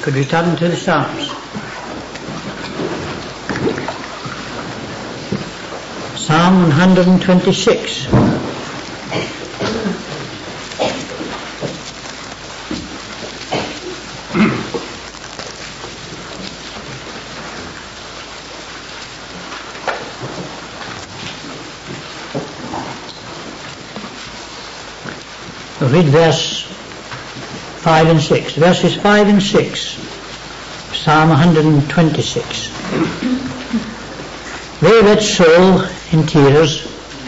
Could we turn to the Psalms? Psalm 126. We'll read verse 5 and 6. Verses 5 and 6. Psalm 126. They that sow in tears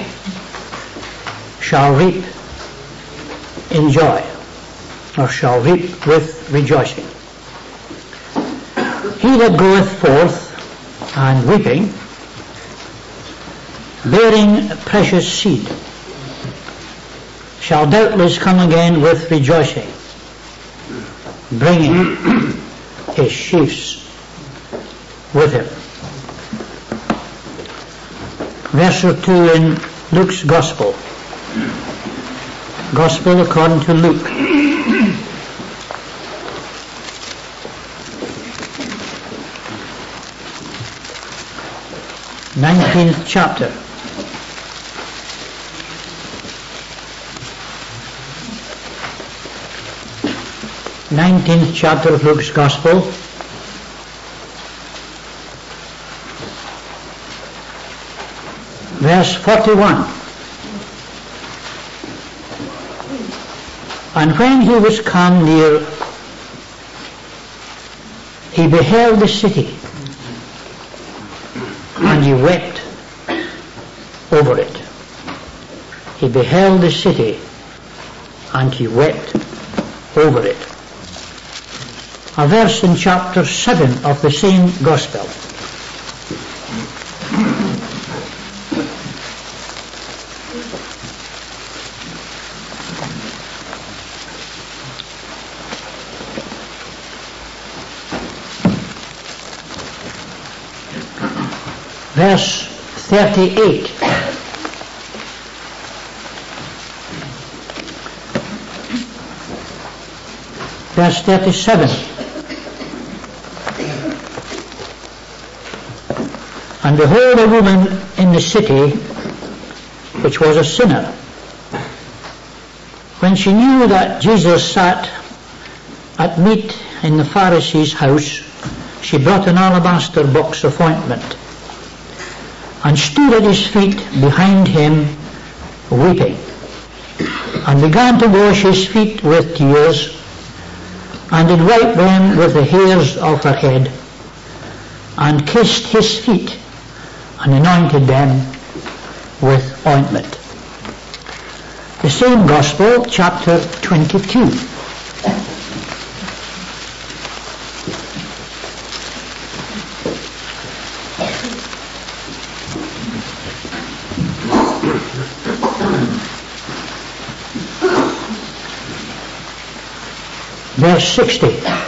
shall reap in joy, or shall reap with rejoicing. He that goeth forth and weeping, bearing precious seed, shall doubtless come again with rejoicing, bringing his sheaves with him. Verse 2 in Luke's Gospel. Gospel according to Luke. 19th chapter. Of Luke's Gospel. Verse 41. And when he was come near, he beheld the city, and he wept over it. He beheld the city, and he wept over it. A verse in chapter 7 of the same Gospel. Verse 38. Verse 37. And behold, a woman in the city, which was a sinner, when she knew that Jesus sat at meat in the Pharisee's house, she brought an alabaster box of ointment, and stood at his feet behind him, weeping, and began to wash his feet with tears, and did wipe them with the hairs of her head, and kissed his feet, and anointed them with ointment. The same Gospel, chapter 22. Verse 60.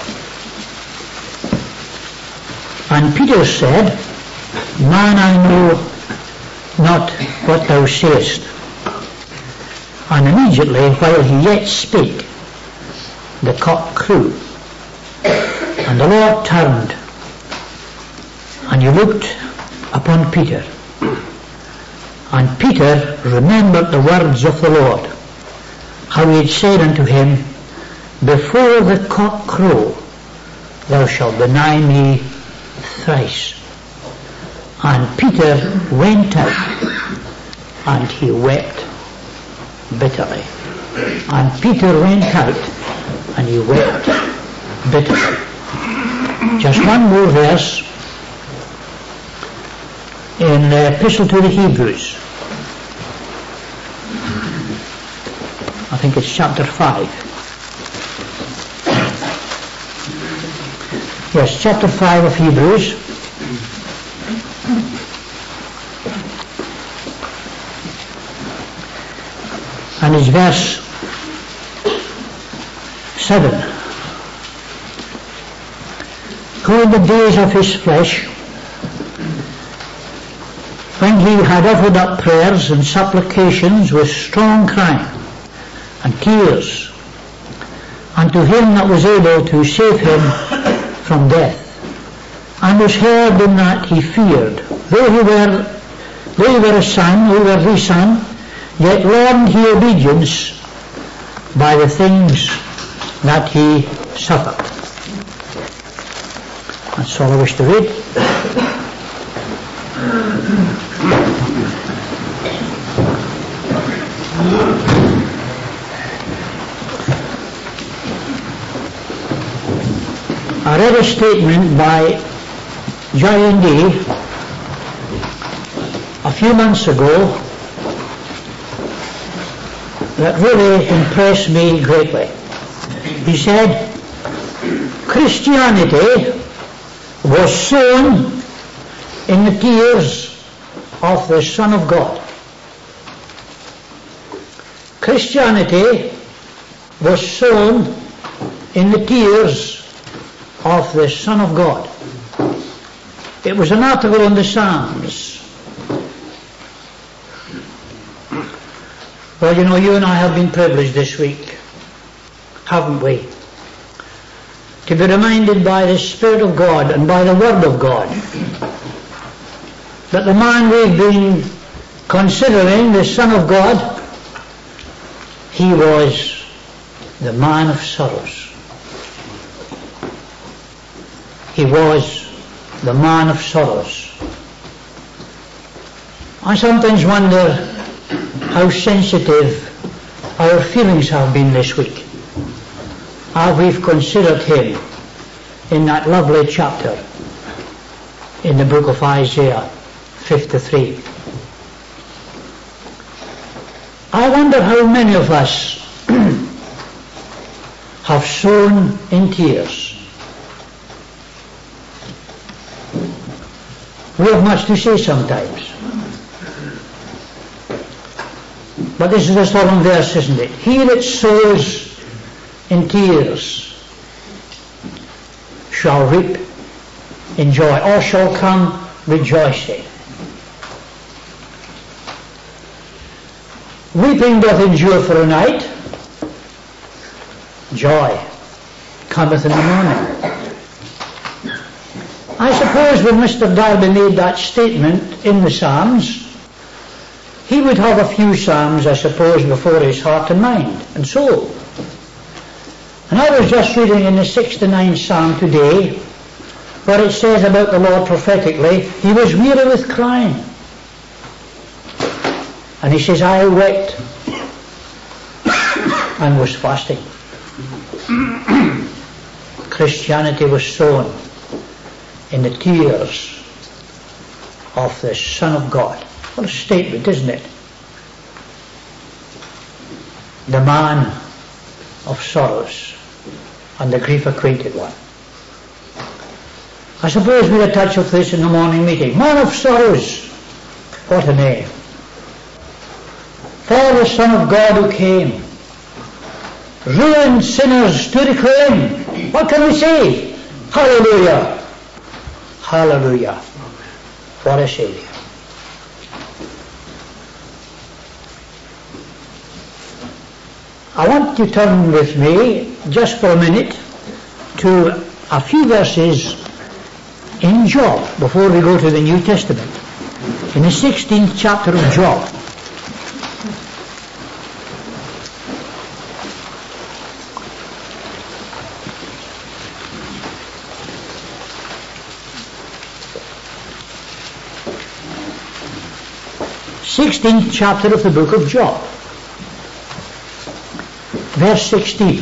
And Peter said, Man, I know not what thou sayest. And immediately, while he yet spake, the cock crew. And the Lord turned, and he looked upon Peter. And Peter remembered the words of the Lord, how he had said unto him, Before the cock crow, thou shalt deny me thrice. And Peter went out, and he wept bitterly. And Peter went out, and he wept bitterly. Just one more verse in the Epistle to the Hebrews. I think it's chapter 5. Yes, chapter 5 of Hebrews. And it's verse 7. Who in the days of his flesh, when he had offered up prayers and supplications with strong crying and tears unto him that was able to save him from death, and was heard in that he feared. Though he were a son, he were the son, yet learned he obedience by the things that he suffered. That's all I wish to read. I read a statement by John Dee a few months ago that really impressed me greatly. He said, Christianity was sown in the tears of the Son of God. Christianity was sown in the tears of the Son of God. It was an article in the Psalms. Well, you know, you and I have been privileged this week, haven't we? To be reminded by the Spirit of God and by the Word of God that the man we've been considering, the Son of God, he was the man of sorrows. He was the man of sorrows. I sometimes wonder how sensitive our feelings have been this week. How we've considered him in that lovely chapter in the book of Isaiah 53. I wonder how many of us have sown in tears. We have much to say sometimes. But this is a solemn verse, isn't it? He that sows in tears shall reap in joy, or shall come rejoicing. Weeping doth endure for a night, joy cometh in the morning. I suppose when Mr. Darby made that statement in the Psalms, he would have a few Psalms, I suppose, before his heart and mind and soul. And I was just reading in the 69th Psalm today, where it says about the Lord prophetically, he was weary with crying. And he says, I wept and was fasting. Christianity was sown in the tears of the Son of God. What a statement, isn't it? The man of sorrows and the grief-acquainted one. I suppose we'll have a touch of this in the morning meeting. Man of sorrows, what a name. For the Son of God who came, ruined sinners to reclaim. What can we say? Hallelujah! Hallelujah! What a Saviour. I want to turn with me, just for a minute, to a few verses in Job, before we go to the New Testament. In the 16th chapter of Job. Sixteenth chapter of the book of Job. Verse 16.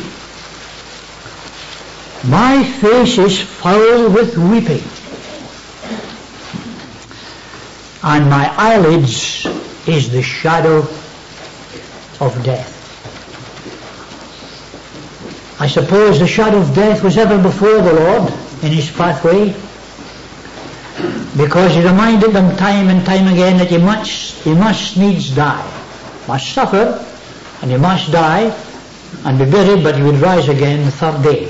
My face is foul with weeping, and my eyelids is the shadow of death. I suppose the shadow of death was ever before the Lord in his pathway, because he reminded them time and time again that he must needs die, must suffer, and he must die and be buried, but he would rise again the third day.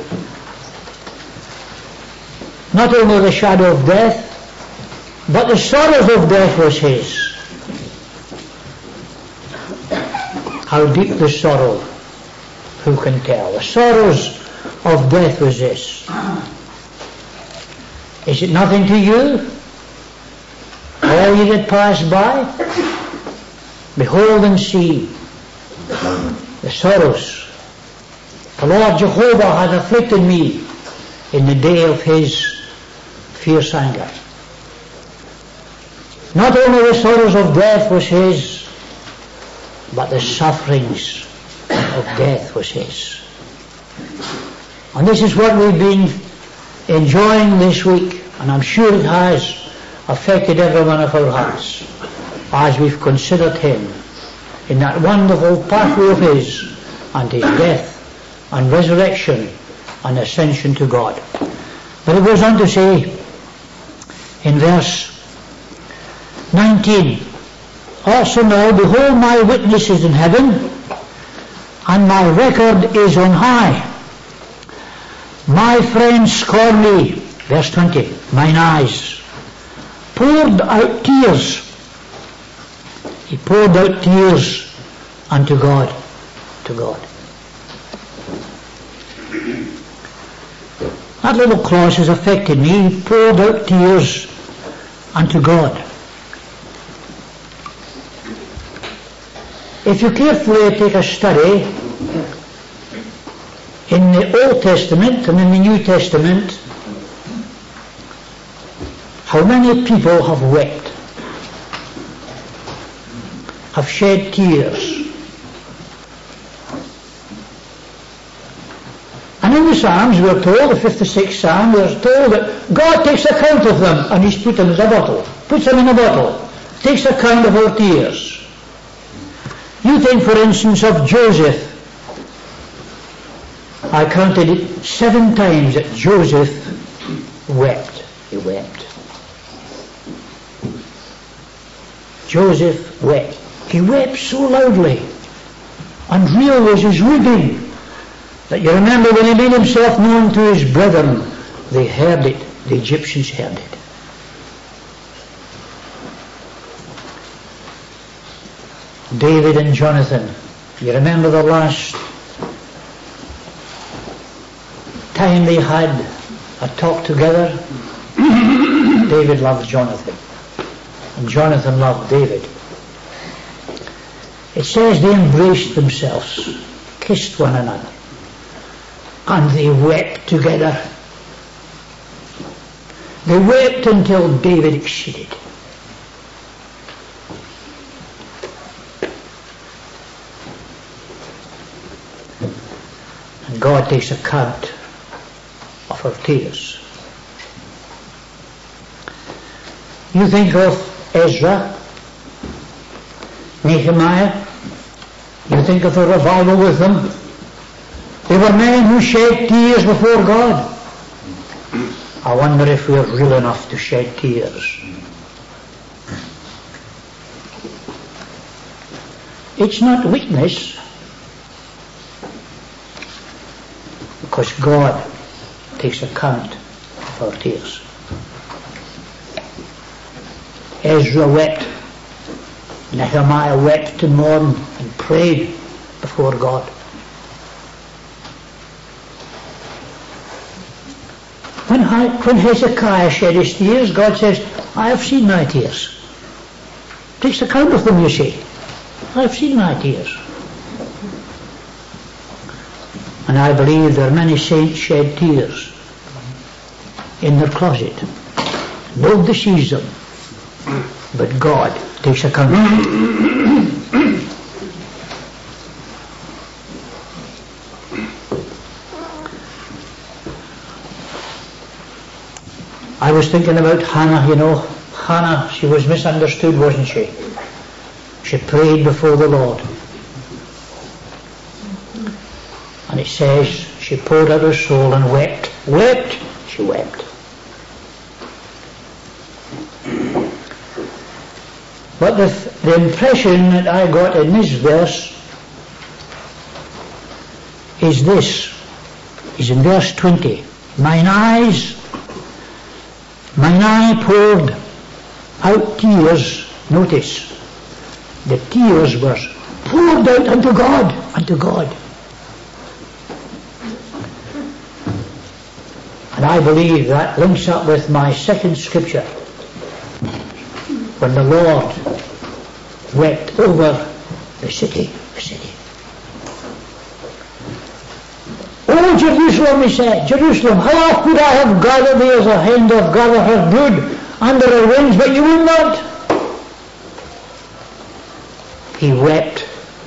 Not only the shadow of death, but the sorrows of death was his. How deep the sorrow, who can tell? The sorrows of death was this. Is it nothing to you? All ye that pass by? Behold and see the sorrows. The Lord Jehovah hath afflicted me in the day of his fierce anger. Not only the sorrows of death was his, but the sufferings of death was his. And this is what we've been enjoying this week, and I'm sure it has affected every one of our hearts as we've considered him in that wonderful pathway of his and his death and resurrection and ascension to God. But it goes on to say in verse 19, also now, behold, my witness is in heaven, and my record is on high. My friends scorn me, verse 20, mine eyes poured out tears. He poured out tears unto God, to God. That little clause has affected me. He poured out tears unto God. If you carefully take a study in the Old Testament and in the New Testament, how many people have wept, have shed tears. And in the Psalms we are told, the 56th Psalm, we are told that God takes account of them and He's put them in a bottle, puts them in a bottle, takes account of our tears. You think, for instance, of Joseph. I counted it 7 times that Joseph wept. He wept. Joseph wept. He wept so loudly, and real was his weeping, that you remember when he made himself known to his brethren, they heard it, the Egyptians heard it. David and Jonathan, you remember the last time they had a talk together? David loved Jonathan, and Jonathan loved David. It says they embraced themselves, kissed one another, and they wept together. They wept until David exceeded. And God takes account of our tears. You think of Ezra, Nehemiah, you think of the revival with them. They were men who shed tears before God. I wonder if we're real enough to shed tears. It's not weakness, because God takes account of our tears. Ezra wept, Nehemiah wept to mourn and prayed before God. When Hezekiah shed his tears, God says, I have seen my tears. Takes account of them, you see. I have seen my tears. And I believe there are many saints shed tears in their closet. Nobody sees them, but God takes account of them. I was thinking about Hannah, you know. Hannah, she was misunderstood, wasn't she? She prayed before the Lord. And it says she poured out her soul and wept. Wept, she wept. But the impression that I got in this verse is this, is in verse 20. Mine eye poured out tears. Notice, the tears were poured out unto God, unto God. And I believe that links up with my second scripture, when the Lord wept over the city. Oh, Jerusalem, he said, Jerusalem, how oft would I have gathered thee as a hen doth gather her brood under her wings, but you will not. He wept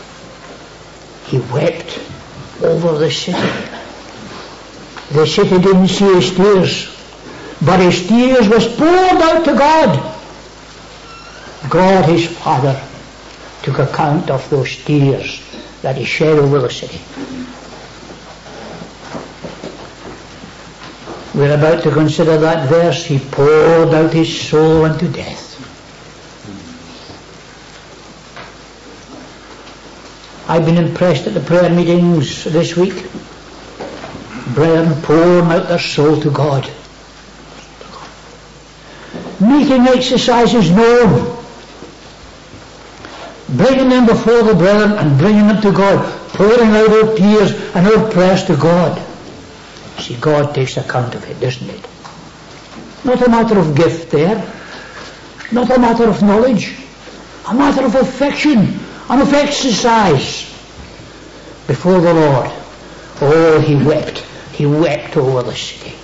over the city. The city didn't see his tears, but his tears was poured out to God. God, his Father, took account of those tears that he shed over the city. We're about to consider that verse. He poured out his soul unto death. I've been impressed at the prayer meetings this week. Brethren pouring out their soul to God. Making exercises known. Bringing them before the brethren and bringing them to God. Pouring out our tears and our prayers to God. See, God takes account of it, doesn't it? Not a matter of gift there. Not a matter of knowledge. A matter of affection and of exercise before the Lord. Oh, he wept. He wept over the city.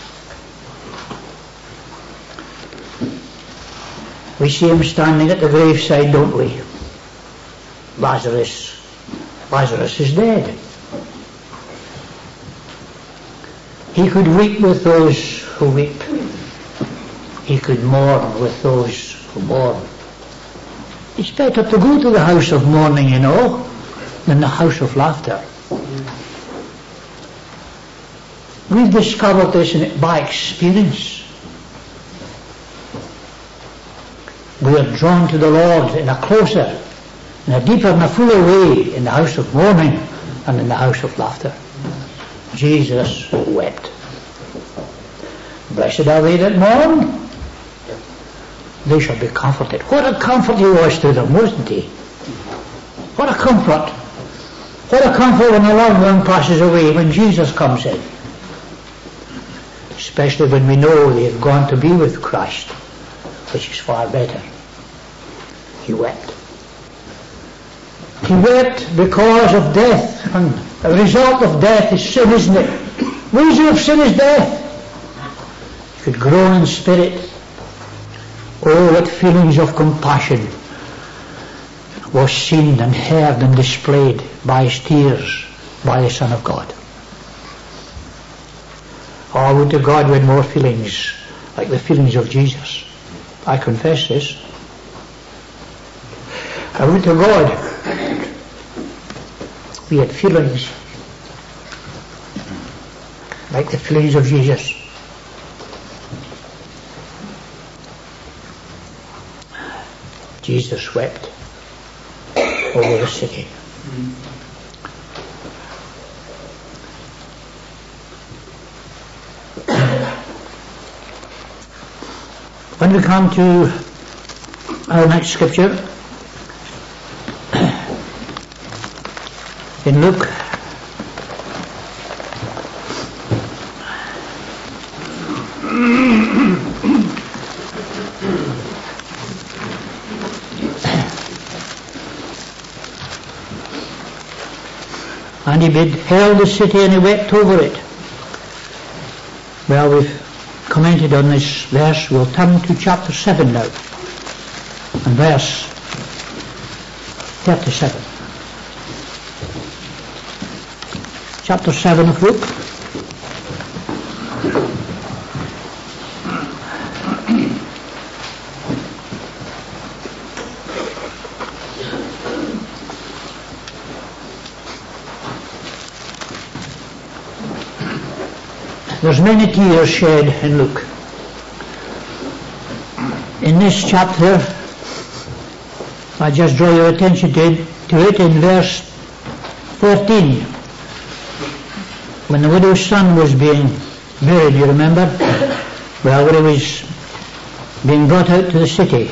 We see him standing at the graveside, don't we? Lazarus is dead. He could weep with those who weep. He could mourn with those who mourn. It's better to go to the house of mourning, you know, than the house of laughter. We've discovered this by experience. We are drawn to the Lord in a closer, in a deeper and a fuller way in the house of mourning than in the house of laughter. Jesus wept. Blessed are they that mourn. They shall be comforted. What a comfort he was to them, wasn't he? What a comfort. What a comfort when a loved one passes away, when Jesus comes in. Especially when we know they have gone to be with Christ, which is far better. He wept. He wept because of death, and the result of death is sin, isn't it? The reason of sin is death. He could groan in spirit. Oh, what feelings of compassion was seen and heard and displayed by his tears, by the Son of God. Oh, would to God we had more feelings like the feelings of Jesus. I confess this. I would to God we had feelings like the feelings of Jesus. Jesus wept over the city. When we come to our next scripture, in Luke, and he beheld the city and he wept over it. Well, we've commented on this verse. We'll turn to chapter 7 now, and verse 37. Chapter 7 of Luke. There's many tears shed in Luke. In this chapter, I just draw your attention to it in verse 13. When the widow's son was being buried, you remember? Well, when he was being brought out to the city.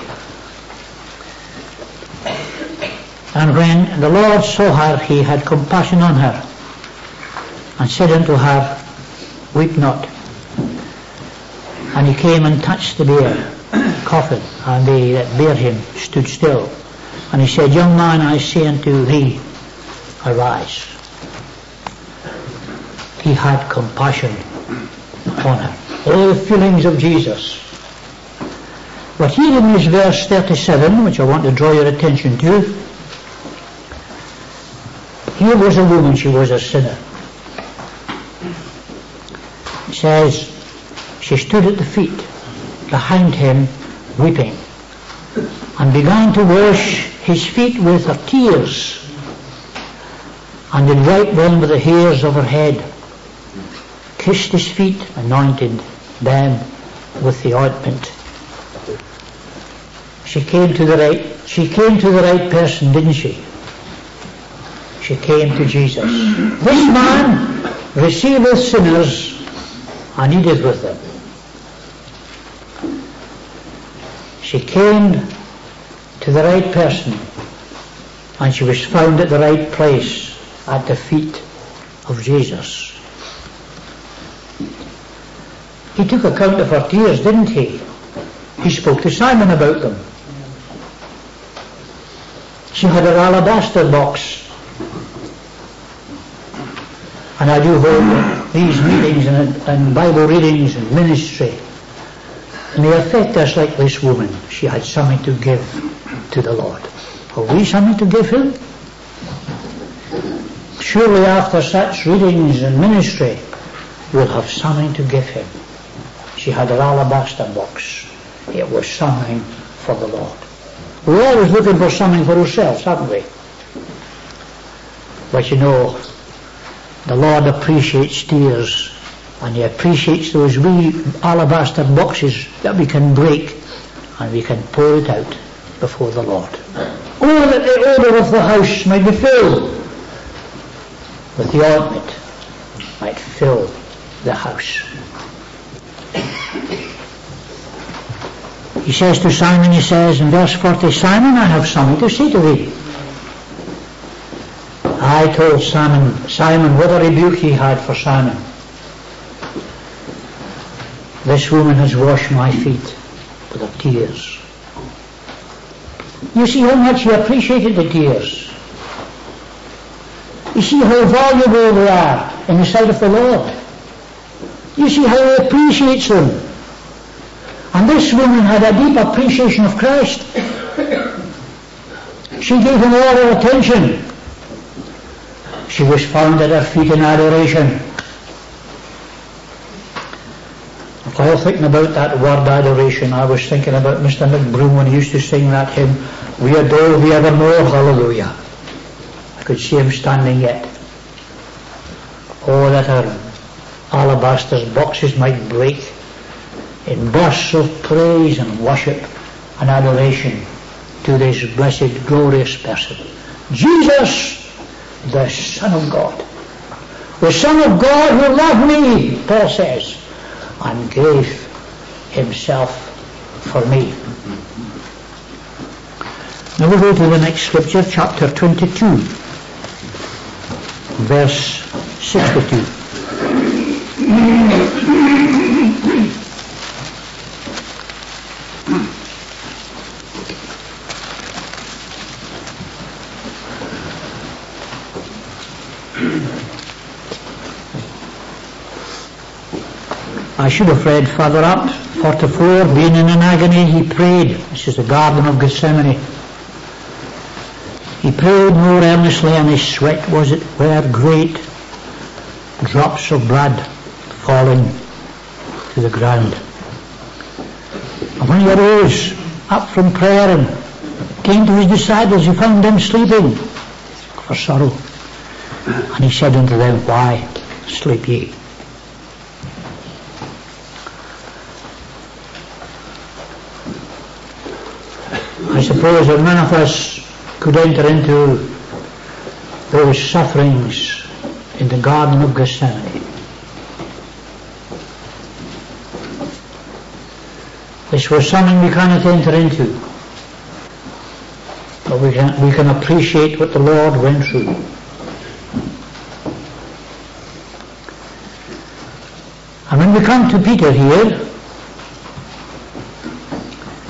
And when the Lord saw her, he had compassion on her, and said unto her, Weep not. And he came and touched the bier coffin, and they that bare him stood still. And he said, Young man, I say unto thee, arise. He had compassion upon her. All the feelings of Jesus. But here in this verse 37, which I want to draw your attention to, here was a woman, she was a sinner. It says, she stood at the feet behind him weeping, and began to wash his feet with her tears, and did wipe them with the hairs of her head, kissed his feet, anointed them with the ointment. She came to the right person, didn't she? She came to Jesus. This man receiveth sinners and eateth with them. She came to the right person, and she was found at the right place at the feet of Jesus. He took account of her tears, didn't he? He spoke to Simon about them. She had her alabaster box. And I do hope that these meetings and Bible readings and ministry may affect us like this woman. She had something to give to the Lord. Have we something to give him? Surely after such readings and ministry, we'll have something to give him. She had her alabaster box. It was something for the Lord. We're always looking for something for ourselves, aren't we? But you know, the Lord appreciates tears, and he appreciates those wee alabaster boxes that we can break, and we can pour it out before the Lord. Oh, that the odour of the house might be filled with the ointment, might fill the house. He says to Simon, he says in verse 40, Simon, I have something to say to thee. I told Simon, what a rebuke he had for Simon. This woman has washed my feet with her tears. You see how much he appreciated the tears. You see how valuable they are in the sight of the Lord. You see how he appreciates them. And this woman had a deep appreciation of Christ. She gave him all her attention. She was found at her feet in adoration. While thinking about that word adoration, I was thinking about Mr. McBroom when he used to sing that hymn, We adore thee evermore, hallelujah. I could see him standing yet. Oh, that our alabaster boxes might break in bursts of praise and worship and adoration to this blessed, glorious person. Jesus, the Son of God. The Son of God who loved me, Paul says, and gave himself for me. Now we go to the next scripture, chapter 22, verse 62. I should have read further up, 44, being in an agony, he prayed. This is the Garden of Gethsemane. He prayed more earnestly, and his sweat were great, drops of blood falling to the ground. And when he arose up from prayer and came to his disciples, he found them sleeping for sorrow. And he said unto them, Why sleep ye? I suppose that none of us could enter into those sufferings in the Garden of Gethsemane. This was something we cannot enter into, but we can appreciate what the Lord went through. And when we come to Peter here,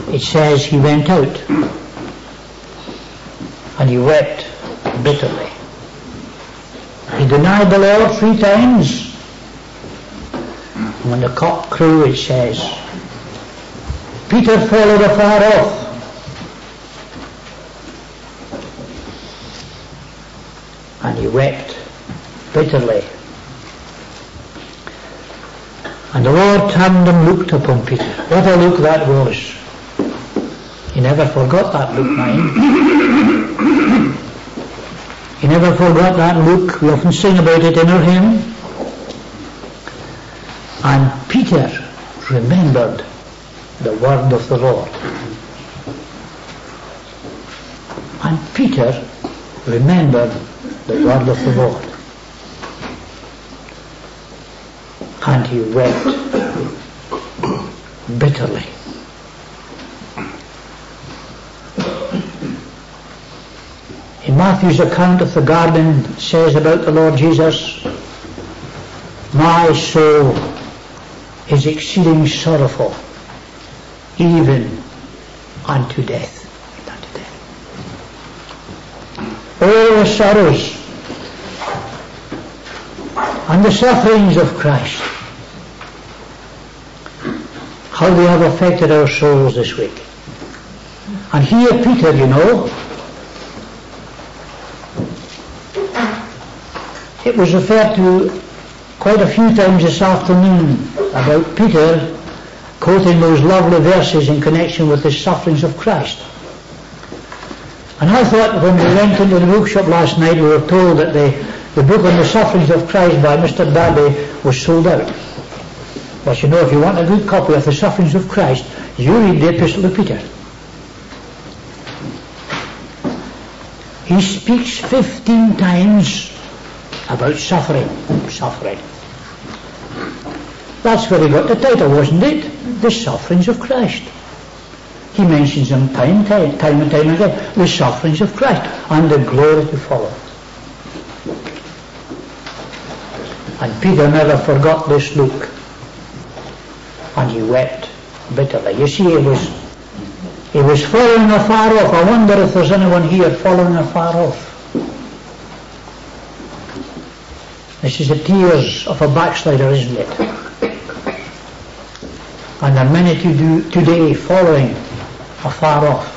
it says he went out and he wept bitterly. He denied the Lord 3 times. And when the cock crew, it says, Peter followed afar off. And he wept bitterly. And the Lord turned and looked upon Peter. What a look that was. He never forgot that look, mind. He never forgot that look. We often sing about it in our hymn. And Peter remembered the word of the Lord. And Peter remembered the word of the Lord. And he wept bitterly. In Matthew's account of the garden, it says about the Lord Jesus, my soul is exceeding sorrowful, even unto death. All the sorrows and the sufferings of Christ, how they have affected our souls this week. And here Peter, you know, it was referred to quite a few times this afternoon about Peter quoting those lovely verses in connection with the sufferings of Christ. And I thought when we went into the bookshop last night, we were told that the book on the sufferings of Christ by Mr. Darby was sold out. But you know, if you want a good copy of the sufferings of Christ, you read the Epistle of Peter. He speaks 15 times about suffering. That's where he got the title, wasn't it? The sufferings of Christ. He mentions them time and time again. The sufferings of Christ and the glory to follow. And Peter never forgot this look. And he wept bitterly. You see, he was following afar off. I wonder if there's anyone here following afar off. This is the tears of a backslider, isn't it? And there are many today following afar off.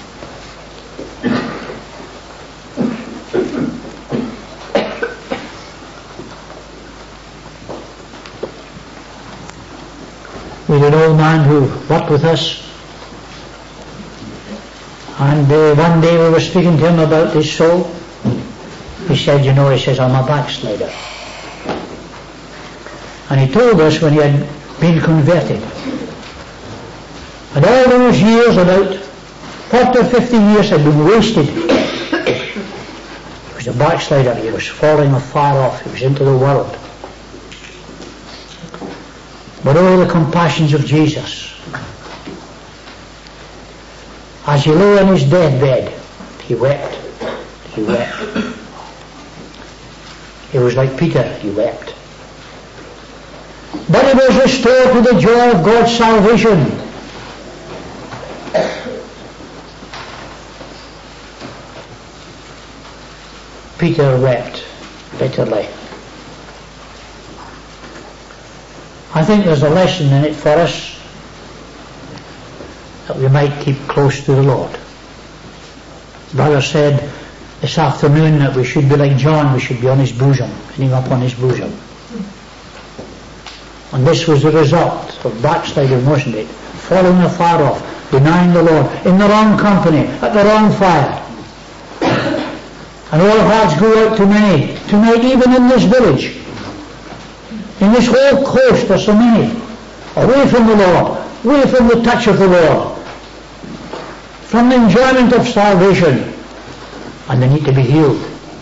We had an old man who worked with us, and one day we were speaking to him about his soul. He said, you know, he says, I'm a backslider. And he told us when he had been converted. And all those years, about 40 or 50 years, had been wasted. He was a backslider. He was falling afar off. He was into the world. But oh, the compassions of Jesus. As he lay on his deathbed, he wept. He wept. He was like Peter, he wept. But he was restored to the joy of God's salvation. Peter wept bitterly. I think there's a lesson in it for us that we might keep close to the Lord. Brother said this afternoon that we should be like John, we should be on his bosom, getting up on his bosom. And this was the result of backsliding, wasn't it? Falling afar off, denying the Lord, in the wrong company, at the wrong fire. And all hearts go out to many, tonight even in this village. In this whole coast there's so many, away from the Lord, away from the touch of the Lord, from the enjoyment of salvation, and they need to be healed.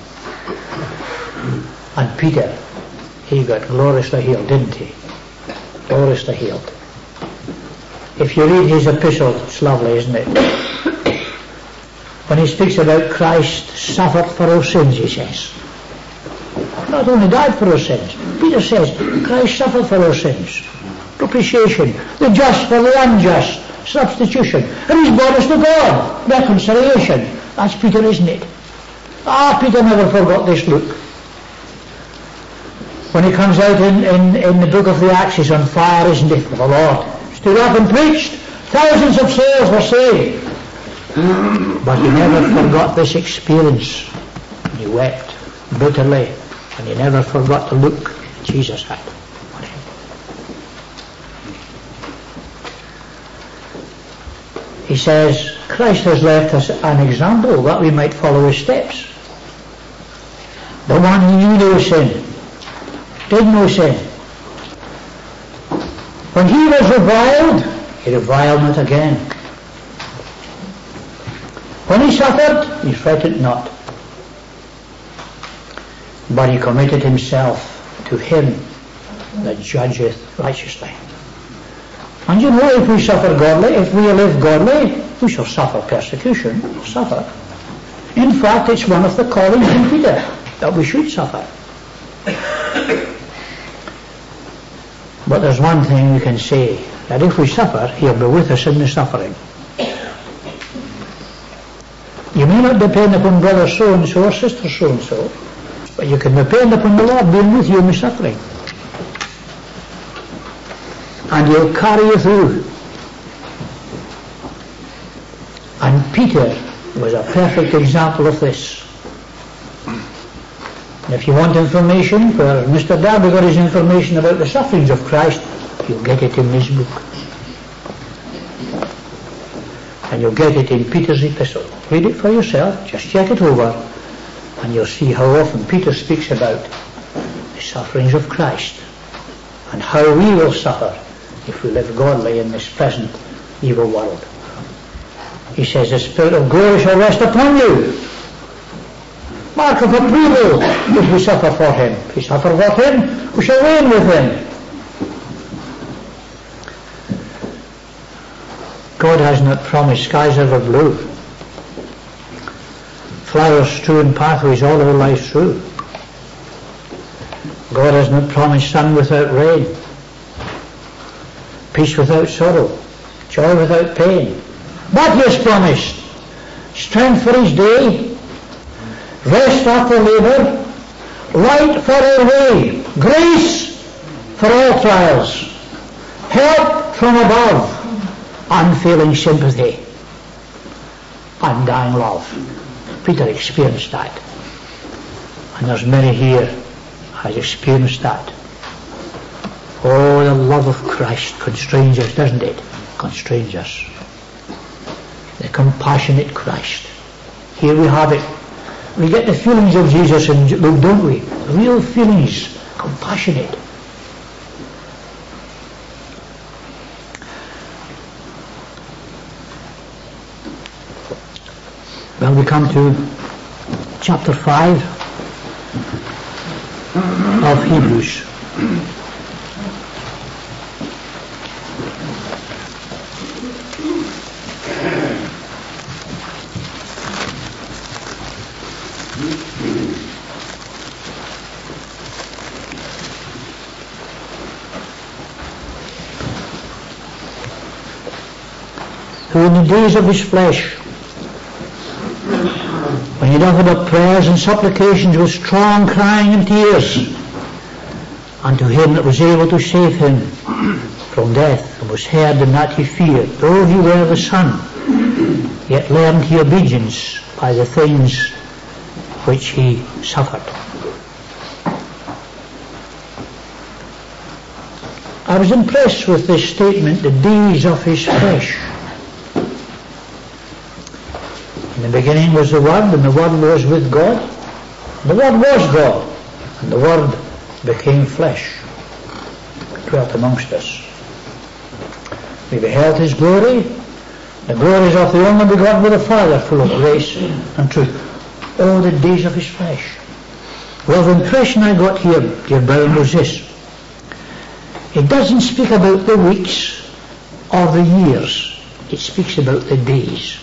And Peter, he got gloriously healed, didn't he? Gloriously healed. If you read his epistle, it's lovely, isn't it? When he speaks about Christ suffered for our sins, he says. Not only died for our sins. Peter says, Christ suffered for our sins. Look propitiation, the just for the unjust, substitution. And he's brought us to God, reconciliation. That's Peter, isn't it? Peter never forgot this look. When he comes out in the book of the Acts, he's on fire, isn't it, for the Lord. Stood up and preached. Thousands of souls were saved. But he never forgot this experience. And he wept bitterly. And he never forgot the look Jesus had on him. He says, Christ has left us an example that we might follow his steps. The one who knew no sin, did no sin. When he was reviled, he reviled not again. When he suffered, he fretted not, but he committed himself to him that judgeth righteously. And you know, if we suffer godly, if we live godly, we shall suffer persecution. We'll suffer. In fact, it's one of the callings in Peter that we should suffer. But there's one thing we can say, that if we suffer, he'll be with us in the suffering. You may not depend upon brother so-and-so or sister so-and-so, but you can depend upon the Lord being with you in the suffering. And he'll carry you through. And Peter was a perfect example of this. And if you want information, where Mr. Darby got his information about the sufferings of Christ, you'll get it in this book. And you'll get it in Peter's epistle. Read it for yourself, just check it over, and you'll see how often Peter speaks about the sufferings of Christ and how we will suffer if we live godly in this present evil world. He says, the Spirit of glory shall rest upon you. Mark of approval if we suffer for him. If we suffer for him, we shall reign with him. God has not promised skies ever blue, flowers strewn pathways all our lives through. God has not promised sun without rain, peace without sorrow, joy without pain. But he has promised strength for each day, rest after labour, light for our way, grace for all trials, help from above, unfailing sympathy, undying love. Peter experienced that. And there's many here has experienced that. Oh, the love of Christ constrains us, doesn't it? Constrains us. The compassionate Christ. Here we have it. We get the feelings of Jesus in Luke, don't we? The real feelings, compassionate. Well, we come to chapter 5 of Hebrews. Who in the days of his flesh, when he offered up prayers and supplications with strong crying and tears unto him that was able to save him from death, and was heard in that he feared, though he were the Son, yet learned he obedience by the things which he suffered. I was impressed with this statement, the days of his flesh. In the beginning was the Word, and the Word was with God. The Word was God, and the Word became flesh, dwelt amongst us. We beheld his glory, the glories of the only begotten of the Father, full of grace and truth. Oh, the days of his flesh. Well, the impression I got here, dear brethren, was this. It doesn't speak about the weeks or the years. It speaks about the days.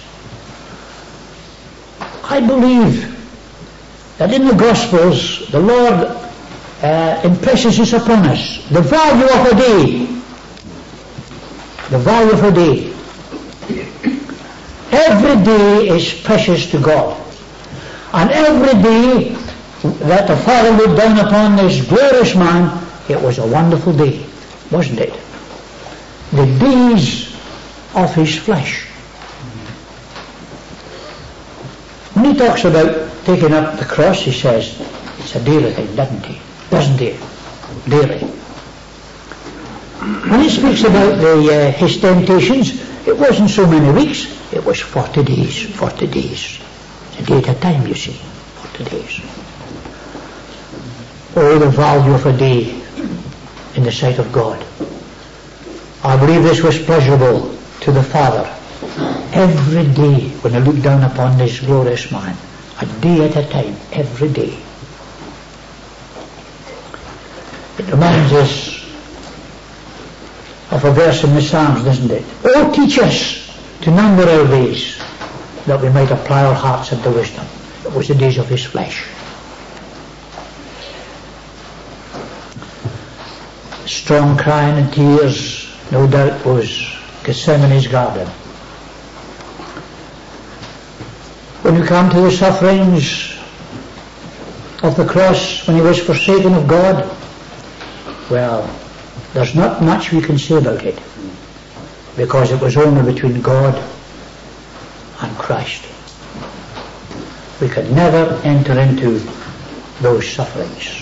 I believe that in the Gospels the Lord impresses this upon us. The value of a day The value of a day. Every day is precious to God. And every day that the Father looked down upon this glorious man, it was a wonderful day, wasn't it? The days of his flesh. When he talks about taking up the cross, he says it's a daily thing, doesn't he? Daily. When he speaks about his temptations, it wasn't so many weeks, it was 40 days. 40 days. It's a day at a time, you see. 40 days. Oh, the value of a day in the sight of God. I believe this was pleasurable to the Father. Every day, when I look down upon this glorious man, a day at a time, every day. It reminds us of a verse in the Psalms, doesn't it? Oh, teach us to number our days, that we might apply our hearts unto wisdom. It was the days of his flesh. Strong crying and tears, no doubt, was Gethsemane's garden. When you come to the sufferings of the cross, when he was forsaken of God, well, there's not much we can say about it, because it was only between God and Christ. We could never enter into those sufferings.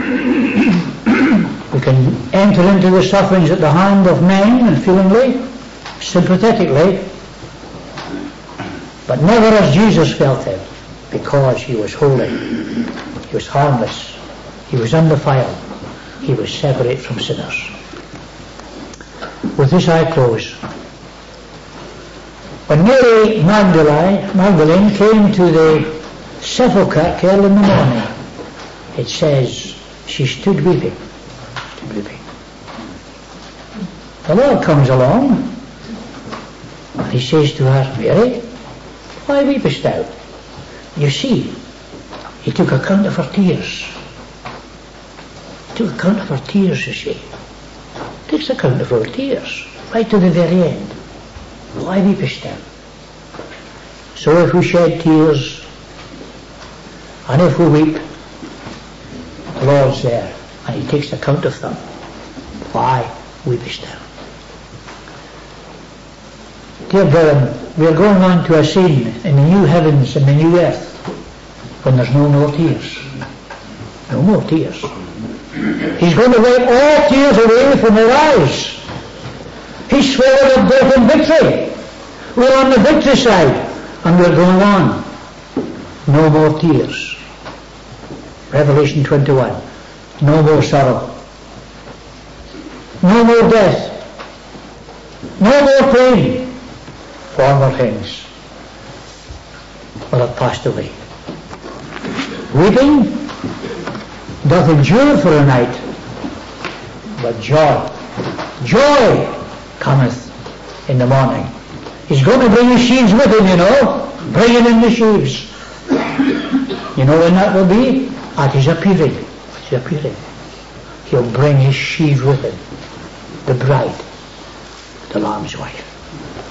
We can enter into the sufferings at the hand of men and feelingly, sympathetically, but never as Jesus felt it, because he was holy, he was harmless, he was undefiled, he was separate from sinners. With this I close. When Mary Magdalene came to the sepulchre early in the morning, it says she stood weeping. The Lord comes along and he says to her, Mary, why weepest thou? You see, he took account of her tears. He took account of her tears, you see. Takes account of our tears, right to the very end. Why weepest thou? So if we shed tears, and if we weep, the Lord's there, and he takes account of them. Why weepest thou? Dear brethren, we are going on to a scene in the new heavens and the new earth when there's no more tears. No more tears. He's going to wipe all tears away from their eyes. He's swallowed up death and victory. We're on the victory side, and we're going on. No more tears. Revelation 21. No more sorrow. No more death. No more pain. Former things will have passed away. Weeping doth endure for a night, but joy cometh in the morning. He's going to bring his sheaves with him, you know, bringing in the sheaves. You know when that will be? At his appearing. He'll bring his sheaves with him, the bride, the Lamb's wife.